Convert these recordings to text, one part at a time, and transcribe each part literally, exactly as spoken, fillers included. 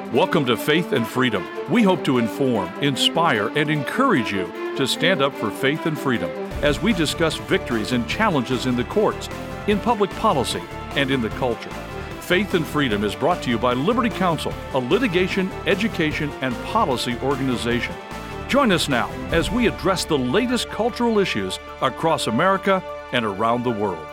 Welcome to Faith and Freedom. We hope to inform, inspire, and encourage you to stand up for faith and freedom as we discuss victories and challenges in the courts, in public policy, and in the culture. Faith and Freedom is brought to you by Liberty Counsel, a litigation, education, and policy organization. Join us now as we address the latest cultural issues across America and around the world.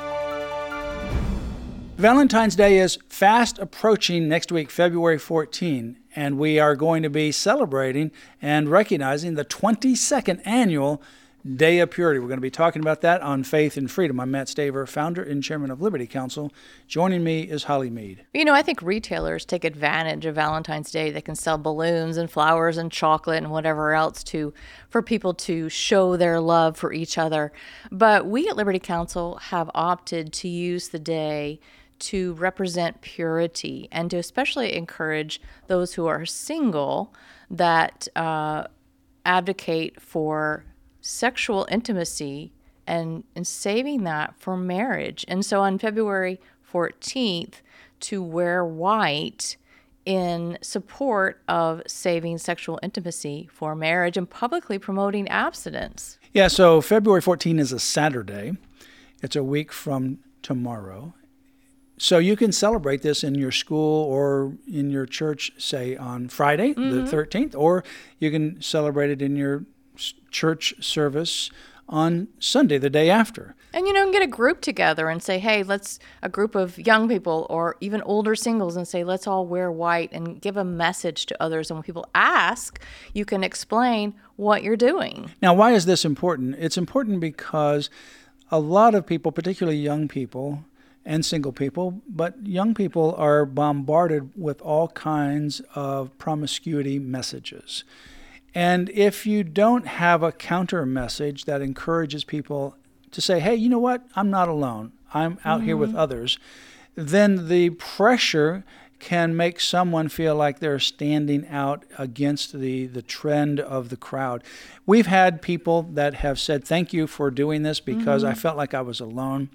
Valentine's Day is fast approaching next week, February fourteenth, and we are going to be celebrating and recognizing the twenty-second annual Day of Purity. We're going to be talking about that on Faith and Freedom. I'm Matt Staver, founder and chairman of Liberty Counsel. Joining me is Holly Mead. You know, I think retailers take advantage of Valentine's Day. They can sell balloons and flowers and chocolate and whatever else to for people to show their love for each other. But we at Liberty Counsel have opted to use the day to represent purity and to especially encourage those who are single that uh, advocate for sexual intimacy and, and saving that for marriage. And so on February fourteenth, to wear white in support of saving sexual intimacy for marriage and publicly promoting abstinence. Yeah, so February fourteenth is a Saturday. It's a week from tomorrow. So you can celebrate this in your school or in your church, say, on Friday, mm-hmm. the thirteenth, or you can celebrate it in your church service on Sunday, the day after. And, you know, get a group together and say, hey, let's, a group of young people or even older singles, and say, let's all wear white and give a message to others. And when people ask, you can explain what you're doing. Now, why is this important? It's important because a lot of people, particularly young people, and single people, but young people are bombarded with all kinds of promiscuity messages. And if you don't have a counter message that encourages people to say, hey, you know what? I'm not alone. I'm out mm-hmm. here with others. Then the pressure can make someone feel like they're standing out against the, the trend of the crowd. We've had people that have said, thank you for doing this because mm-hmm. I felt like I was alone.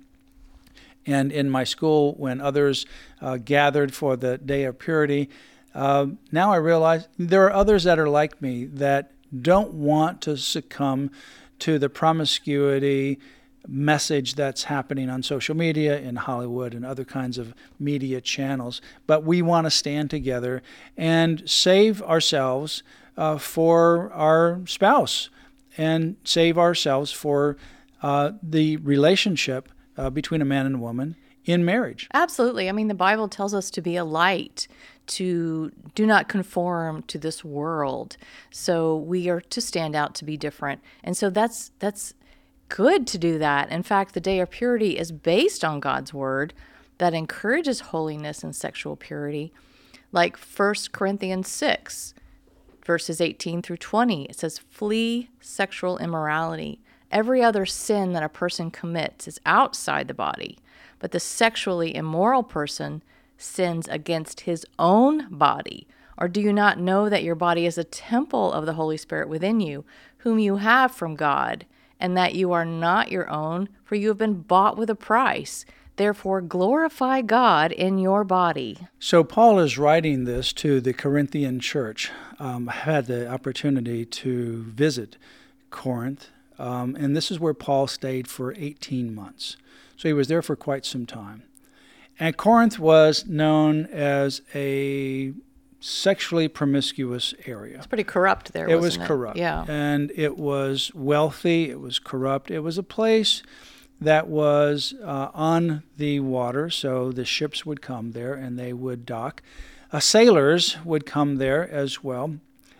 And in my school, when others uh, gathered for the Day of Purity, uh, now I realize there are others that are like me that don't want to succumb to the promiscuity message that's happening on social media, in Hollywood, and other kinds of media channels. But we want to stand together and save ourselves uh, for our spouse and save ourselves for uh, the relationship Uh, between a man and a woman in marriage. Absolutely. I mean, the Bible tells us to be a light, to do not conform to this world. So we are to stand out, to be different. And so that's that's good to do that. In fact, the Day of Purity is based on God's word that encourages holiness and sexual purity. Like First Corinthians six, verses eighteen through twenty, it says, flee sexual immorality. Every other sin that a person commits is outside the body, but the sexually immoral person sins against his own body. Or do you not know that your body is a temple of the Holy Spirit within you, whom you have from God, and that you are not your own, for you have been bought with a price? Therefore, glorify God in your body. So Paul is writing this to the Corinthian church. Um, I had the opportunity to visit Corinth. Um, and this is where Paul stayed for eighteen months. So he was there for quite some time. And Corinth was known as a sexually promiscuous area. It's pretty corrupt there, it wasn't was it? It was corrupt. Yeah. And it was wealthy. It was corrupt. It was a place that was uh, on the water, so the ships would come there and they would dock. Uh, sailors would come there as well.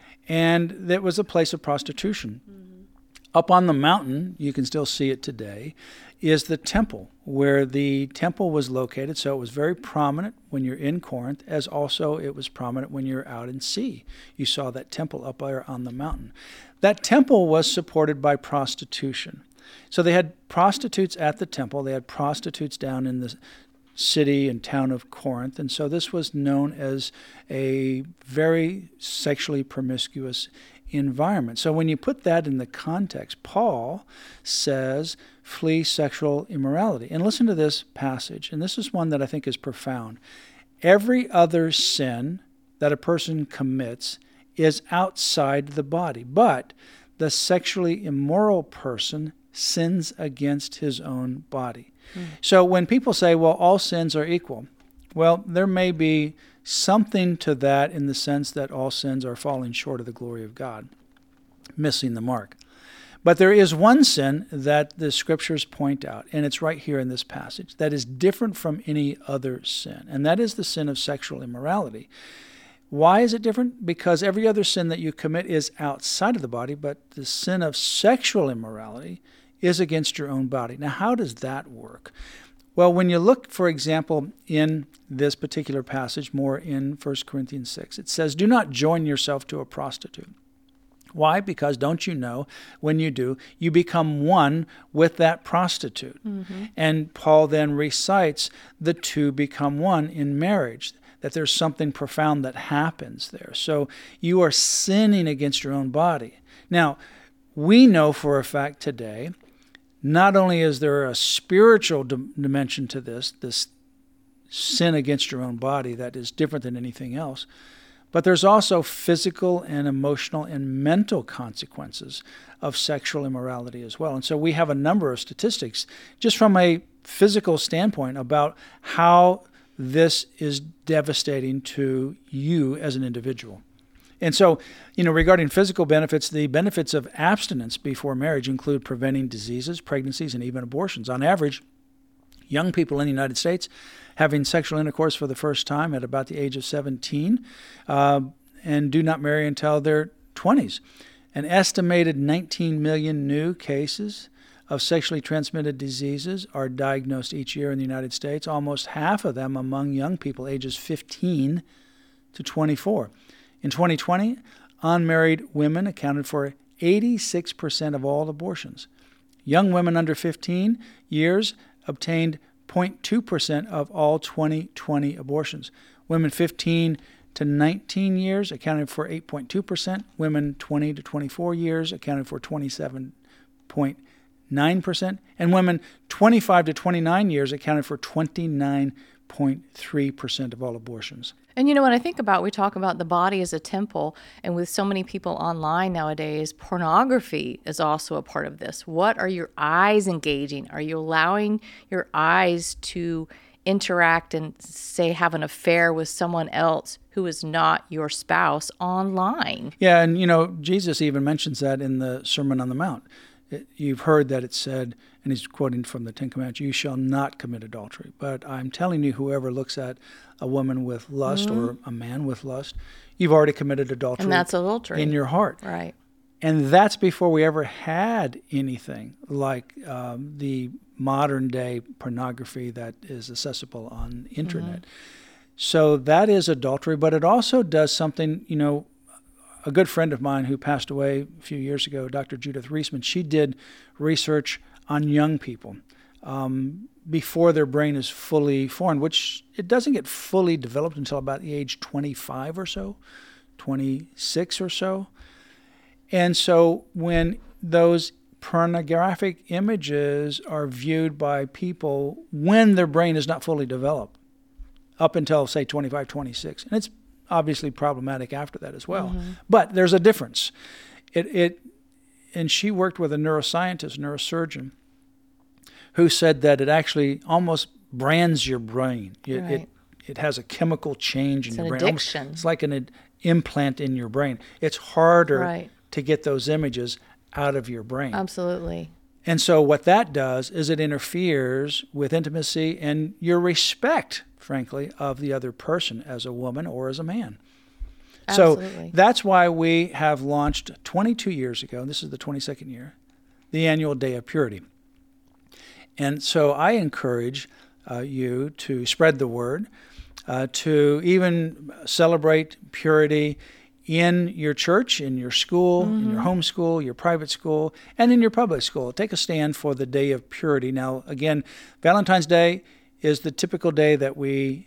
And it was a place of prostitution. Mm-hmm. Up on the mountain, you can still see it today, is the temple, where the temple was located. So it was very prominent when you're in Corinth, as also it was prominent when you're out in sea. You saw that temple up there on the mountain. That temple was supported by prostitution. So they had prostitutes at the temple. They had prostitutes down in the city and town of Corinth. And so this was known as a very sexually promiscuous environment. So when you put that in the context, Paul says, flee sexual immorality. And listen to this passage, and this is one that I think is profound. Every other sin that a person commits is outside the body, but the sexually immoral person sins against his own body. Mm. So when people say, well, all sins are equal, well, there may be something to that in the sense that all sins are falling short of the glory of God, missing the mark. But there is one sin that the scriptures point out, and it's right here in this passage, that is different from any other sin, and that is the sin of sexual immorality. Why is it different? Because every other sin that you commit is outside of the body, but the sin of sexual immorality is against your own body. Now, how does that work? Well, when you look, for example, in this particular passage, more in First Corinthians six, it says, do not join yourself to a prostitute. Why? Because don't you know, when you do, you become one with that prostitute. Mm-hmm. And Paul then recites the two become one in marriage, that there's something profound that happens there. So you are sinning against your own body. Now, we know for a fact today, not only is there a spiritual dimension to this, this sin against your own body that is different than anything else, but there's also physical and emotional and mental consequences of sexual immorality as well. And so we have a number of statistics just from a physical standpoint about how this is devastating to you as an individual. And so, you know, regarding physical benefits, the benefits of abstinence before marriage include preventing diseases, pregnancies, and even abortions. On average, young people in the United States having sexual intercourse for the first time at about the age of seventeen uh, and do not marry until their twenties. An estimated nineteen million new cases of sexually transmitted diseases are diagnosed each year in the United States, almost half of them among young people ages fifteen to twenty-four. In twenty twenty, unmarried women accounted for eighty-six percent of all abortions. Young women under fifteen years obtained zero point two percent of all twenty twenty abortions. Women fifteen to nineteen years accounted for eight point two percent. Women twenty to twenty-four years accounted for twenty-seven point nine percent. And women twenty-five to twenty-nine years accounted for twenty-nine point three percent of all abortions. And you know, when I think about, we talk about the body as a temple, and with so many people online nowadays, pornography is also a part of this. What are your eyes engaging? Are you allowing your eyes to interact and, say, have an affair with someone else who is not your spouse online? Yeah, and you know, Jesus even mentions that in the Sermon on the Mount. It, you've heard that it said, and he's quoting from the Ten Commandments, you shall not commit adultery. But I'm telling you, whoever looks at a woman with lust mm-hmm. or a man with lust, you've already committed adultery. And that's adultery. In your heart. Right. And that's before we ever had anything like um, the modern day pornography that is accessible on the internet. Mm-hmm. So that is adultery, but it also does something, you know, a good friend of mine who passed away a few years ago, Doctor Judith Reisman, she did research on young people um, before their brain is fully formed, which it doesn't get fully developed until about the age twenty-five or so, twenty-six or so. And so when those pornographic images are viewed by people when their brain is not fully developed, up until, say, twenty-five, twenty-six, and it's obviously problematic after that as well. Mm-hmm. But there's a difference. It, it, and she worked with a neuroscientist, neurosurgeon, who said that it actually almost brands your brain. It, right. it, it has a chemical change it's in your an brain. Addiction. Almost, it's like an ad, implant in your brain. It's harder right. to get those images out of your brain. Absolutely. And so what that does is it interferes with intimacy and your respect, frankly, of the other person as a woman or as a man. Absolutely. So that's why we have launched twenty-two years ago, and this is the twenty-second year, the annual Day of Purity. And so I encourage uh, you to spread the word, uh, to even celebrate purity in your church, in your school, mm-hmm. in your home school, your private school, and in your public school. Take a stand for the Day of Purity. Now, again, Valentine's Day is the typical day that we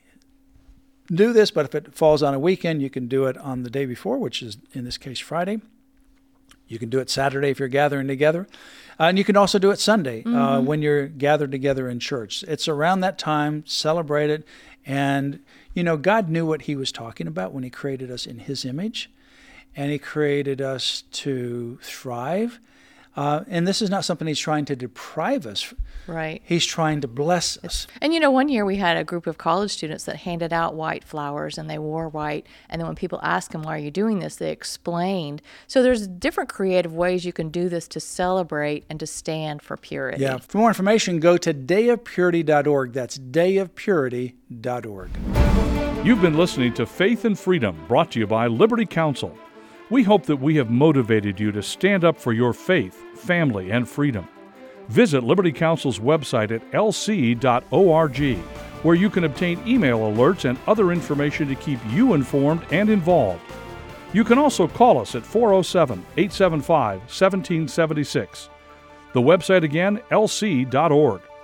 do this, but if it falls on a weekend, you can do it on the day before, which is, in this case, Friday. You can do it Saturday if you're gathering together. Uh, and you can also do it Sunday Mm-hmm. uh, when you're gathered together in church. It's around that time, celebrate it. And, you know, God knew what he was talking about when he created us in his image. And he created us to thrive. Uh, and this is not something he's trying to deprive us. Right. He's trying to bless us. And you know, one year we had a group of college students that handed out white flowers, and they wore white. And then when people asked them, why are you doing this? They explained. So there's different creative ways you can do this to celebrate and to stand for purity. Yeah. For more information, go to day of purity dot org. That's day of purity dot org. You've been listening to Faith and Freedom, brought to you by Liberty Counsel. We hope that we have motivated you to stand up for your faith, family, and freedom. Visit Liberty Counsel's website at l c dot org, where you can obtain email alerts and other information to keep you informed and involved. You can also call us at four oh seven, eight seven five, one seven seven six. The website again, l c dot org.